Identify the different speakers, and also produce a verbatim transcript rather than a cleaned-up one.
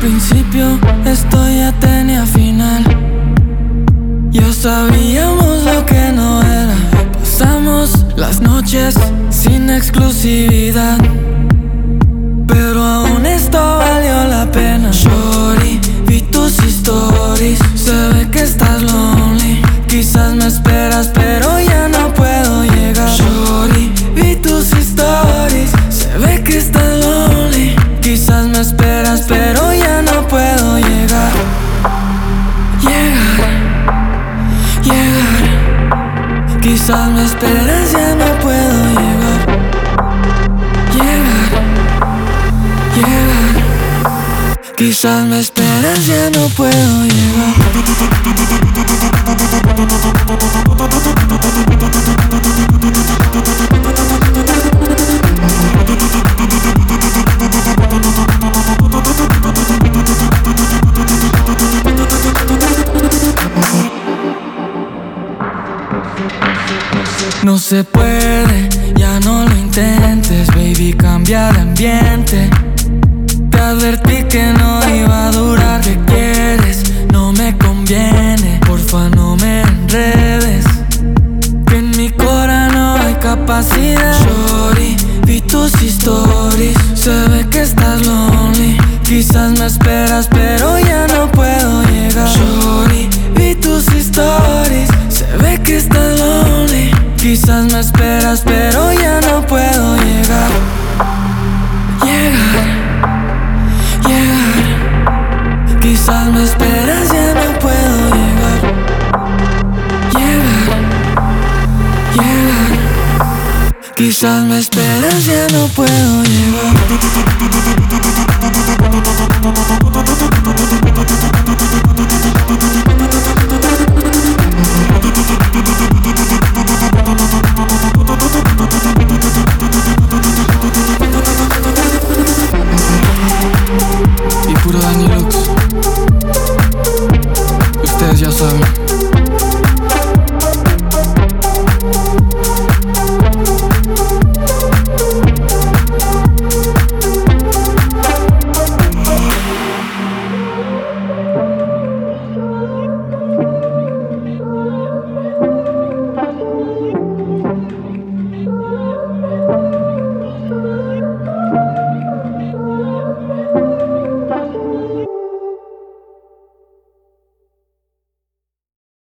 Speaker 1: principio esto ya tenía final. Ya sabíamos lo que no era. Pasamos las noches sin exclusividad, pero aún esto valió la pena. Shorty, vi tus stories, se ve que estás lonely. Quizás me esperas pero ya no puedo llegar. Shorty, vi tus stories, se ve que estás lonely. Quizás me esperas pero ya no puedo llegar. Llegar, llegar. Quizás me esperas, ya no puedo llegar. Llegar, llegar. Quizás me esperas, ya no puedo llegar. No se puede, ya no lo intentes, baby, cambia de ambiente. Te advertí que no iba a durar. ¿Qué quieres? No me conviene, porfa no me enredes, que en mi cora no hay capacidad. Shorty, vi tus stories, se ve que estás lonely. Quizás me esperas pero ya no puedo llegar. Shorty, vi tus stories, se ve que estás lonely. Quizás me esperas